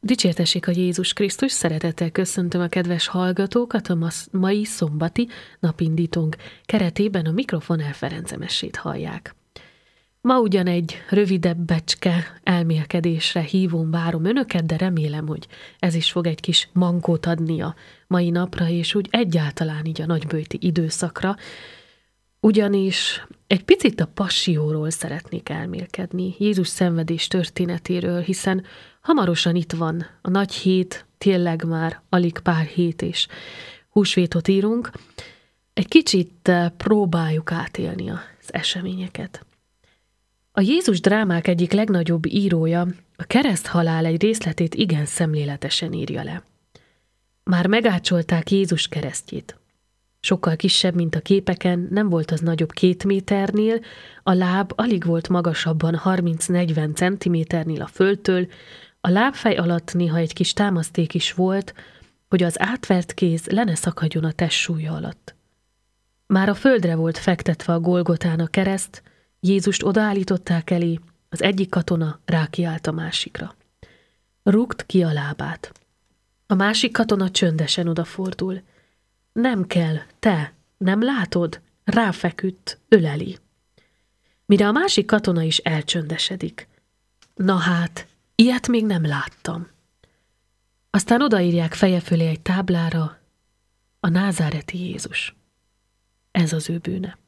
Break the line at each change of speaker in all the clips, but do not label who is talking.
Dicsértessék a Jézus Krisztus, szeretettel köszöntöm a kedves hallgatókat a mai szombati napindítónk keretében. A mikrofonnál Ferenc Emesét hallják. Ma ugyan egy rövidebb becske elmélkedésre hívom, várom önöket, de remélem, hogy ez is fog egy kis mankót adni a mai napra, és úgy egyáltalán így a nagyböjti időszakra, ugyanis egy picit a passzióról szeretnék elmélkedni, Jézus szenvedés történetéről, hiszen hamarosan itt van a nagy hét, tényleg már alig pár hét és húsvétot írunk. Egy kicsit próbáljuk átélni az eseményeket. A Jézus drámák egyik legnagyobb írója a kereszthalál egy részletét igen szemléletesen írja le. Már megácsolták Jézus keresztjét. Sokkal kisebb, mint a képeken, nem volt az nagyobb 2 méternél, a láb alig volt magasabban 30-40 centiméternél a földtől, a lábfej alatt néha egy kis támaszték is volt, hogy az átvert kéz le ne szakadjon a testsúlya alatt. Már a földre volt fektetve a Golgotán a kereszt, Jézust odaállították elé, az egyik katona rákiált a másikra. Rúgd ki a lábát. A másik katona csöndesen odafordul. Nem kell, te, nem látod? Ráfeküdt, öleli. Mire a másik katona is elcsöndesedik. Na hát, ilyet még nem láttam. Aztán odaírják feje fölé egy táblára, a názáreti Jézus. Ez az ő bűne.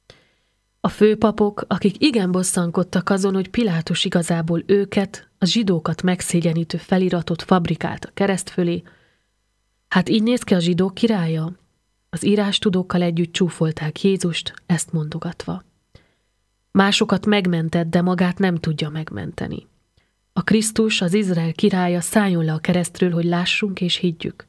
A főpapok, akik igen bosszankodtak azon, hogy Pilátus igazából őket, a zsidókat megszégyenítő feliratot fabrikált a kereszt fölé, hát így néz ki a zsidók királya. Az írástudókkal együtt csúfolták Jézust, ezt mondogatva. Másokat megmentett, de magát nem tudja megmenteni. A Krisztus, az Izrael királya szálljon le a keresztről, hogy lássunk és higgyük.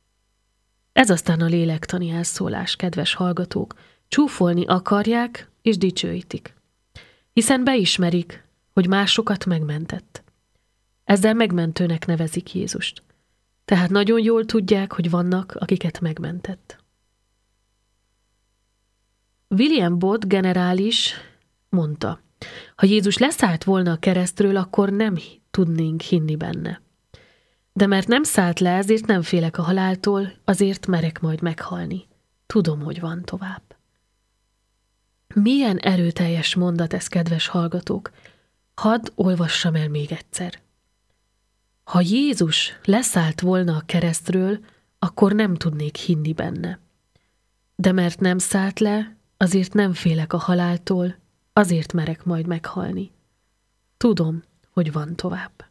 Ez aztán a lélektani elszólás, kedves hallgatók, csúfolni akarják és dicsőítik. Hiszen beismerik, hogy másokat megmentett. Ezzel megmentőnek nevezik Jézust. Tehát nagyon jól tudják, hogy vannak, akiket megmentett. William Bott generális mondta, ha Jézus leszállt volna a keresztről, akkor nem tudnénk hinni benne. De mert nem szállt le, ezért nem félek a haláltól, azért merek majd meghalni. Tudom, hogy van tovább. Milyen erőteljes mondat ez, kedves hallgatók! Hadd olvassam el még egyszer. Ha Jézus leszállt volna a keresztről, akkor nem tudnék hinni benne. De mert nem szállt le, azért nem félek a haláltól, azért merek majd meghalni. Tudom, hogy van tovább.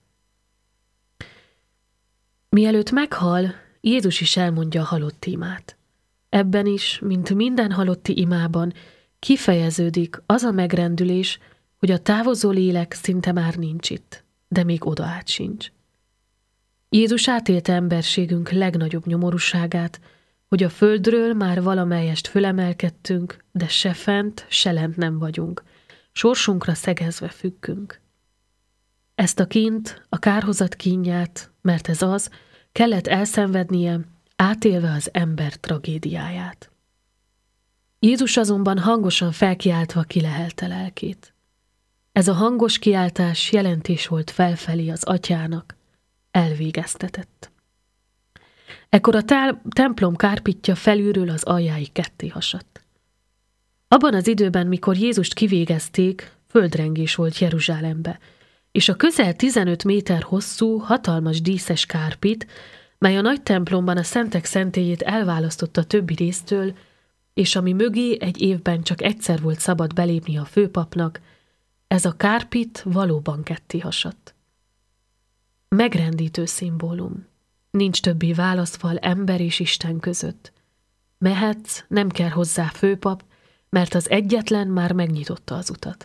Mielőtt meghal, Jézus is elmondja a halotti imát. Ebben is, mint minden halotti imában, kifejeződik az a megrendülés, hogy a távozó lélek szinte már nincs itt, de még oda át sincs. Jézus átélte emberségünk legnagyobb nyomorúságát, hogy a földről már valamelyest fölemelkedtünk, de se fent, se lent nem vagyunk. Sorsunkra szegezve függünk. Ezt a kínt, a kárhozat kínját, mert ez az, kellett elszenvednie, átélve az ember tragédiáját. Jézus azonban hangosan felkiáltva kilehelte lelkét. Ez a hangos kiáltás jelentés volt felfelé az atyának, elvégeztetett. Ekkor a templom kárpitja felülről az aljáig ketté hasadt. Abban az időben, mikor Jézust kivégezték, földrengés volt Jeruzsálembe, és a közel 15 méter hosszú, hatalmas díszes kárpit, mely a nagy templomban a szentek szentélyét elválasztotta a többi résztől, és ami mögé egy évben csak egyszer volt szabad belépni a főpapnak, ez a kárpit valóban ketté hasadt. Megrendítő szimbólum. Nincs többé válaszfal ember és Isten között. Mehetsz, nem kell hozzá főpap, mert az egyetlen már megnyitotta az utat.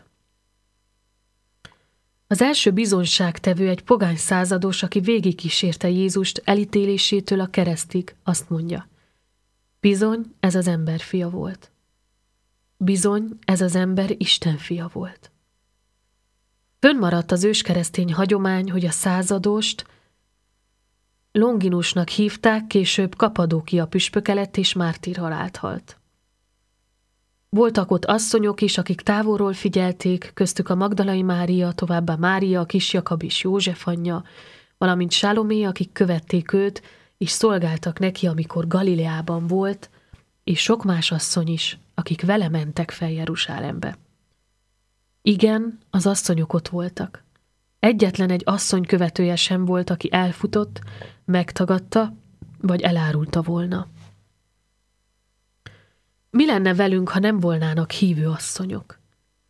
Az első bizonyságtevő egy pogány százados, aki végigkísérte Jézust elítélésétől a keresztig, azt mondja: bizony, ez az ember fia volt. Bizony, ez az ember Isten fia volt. Fönnmaradt az őskeresztény hagyomány, hogy a századost Longinusnak hívták, később Kapadókia püspöke lett és mártírhalált halt. Voltak ott asszonyok is, akik távolról figyelték, köztük a Magdalai Mária, továbbá Mária, a kis Jakab és József anyja, valamint Sálomé, akik követték őt, és szolgáltak neki, amikor Galileában volt, és sok más asszony is, akik vele mentek fel Jeruzsálembe. Igen, az asszonyok ott voltak. Egyetlen egy asszony követője sem volt, aki elfutott, megtagadta, vagy elárulta volna. Mi lenne velünk, ha nem volnának hívő asszonyok?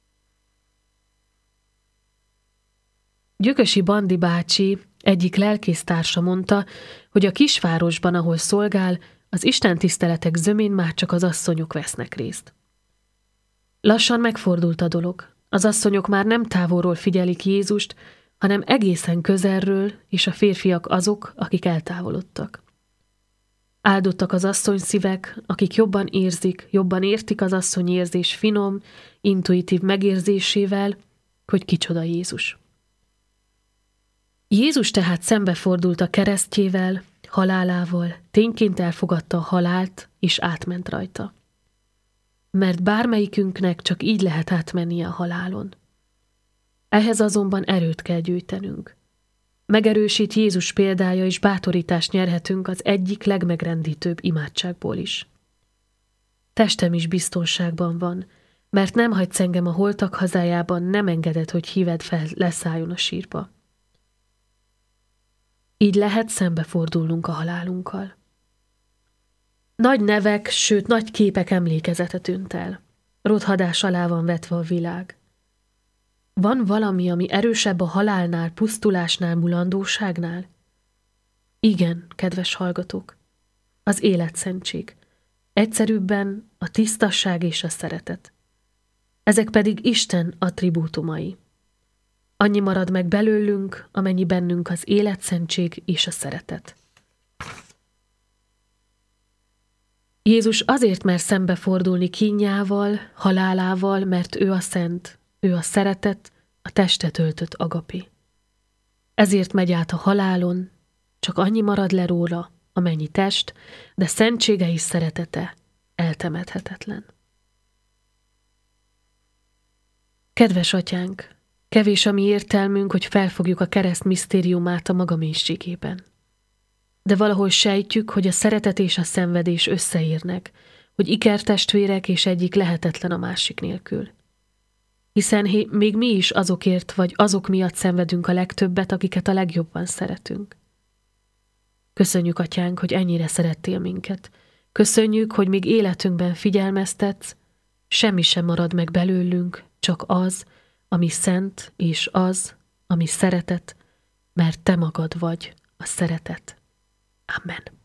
Gyökösi Bandi bácsi egyik lelkésztársa mondta, hogy a kisvárosban, ahol szolgál, az istentiszteletek zömén már csak az asszonyok vesznek részt. Lassan megfordult a dolog. Az asszonyok már nem távolról figyelik Jézust, hanem egészen közelről, és a férfiak azok, akik eltávolodtak. Áldottak az asszony szívek, akik jobban érzik, jobban értik az asszony érzés finom, intuitív megérzésével, hogy kicsoda Jézus. Jézus tehát szembefordult a keresztjével, halálával, tényként elfogadta a halált, és átment rajta. Mert bármelyikünknek csak így lehet átmennie a halálon. Ehhez azonban erőt kell gyűjtenünk. Megerősít Jézus példája, és bátorítást nyerhetünk az egyik legmegrendítőbb imádságból is. Testem is biztonságban van, mert nem hagysz engem a holtak hazájában, nem engeded, hogy híved fel leszálljon a sírba. Így lehet szembefordulnunk a halálunkkal. Nagy nevek, sőt nagy képek emlékezete tűnt el. Rothadás alá van vetve a világ. Van valami, ami erősebb a halálnál, pusztulásnál, mulandóságnál? Igen, kedves hallgatók, az életszentség. Egyszerűbben a tisztasság és a szeretet. Ezek pedig Isten attribútumai. Annyi marad meg belőlünk, amennyi bennünk az életszentség és a szeretet. Jézus azért mer szembefordulni kínjával, halálával, mert ő a szent, ő a szeretet, a testet öltött agapé. Ezért megy át a halálon, csak annyi marad le róla, amennyi test, de szentsége és szeretete eltemethetetlen. Kedves atyánk, kevés a mi értelmünk, hogy felfogjuk a kereszt misztériumát a maga mélységében. De valahol sejtjük, hogy a szeretet és a szenvedés összeérnek, hogy ikertestvérek és egyik lehetetlen a másik nélkül. Hiszen még mi is azokért vagy azok miatt szenvedünk a legtöbbet, akiket a legjobban szeretünk. Köszönjük, atyánk, hogy ennyire szerettél minket. Köszönjük, hogy még életünkben figyelmeztetsz, semmi sem marad meg belőlünk, csak az, ami szent, és az, ami szeretet, mert te magad vagy a szeretet. Amen.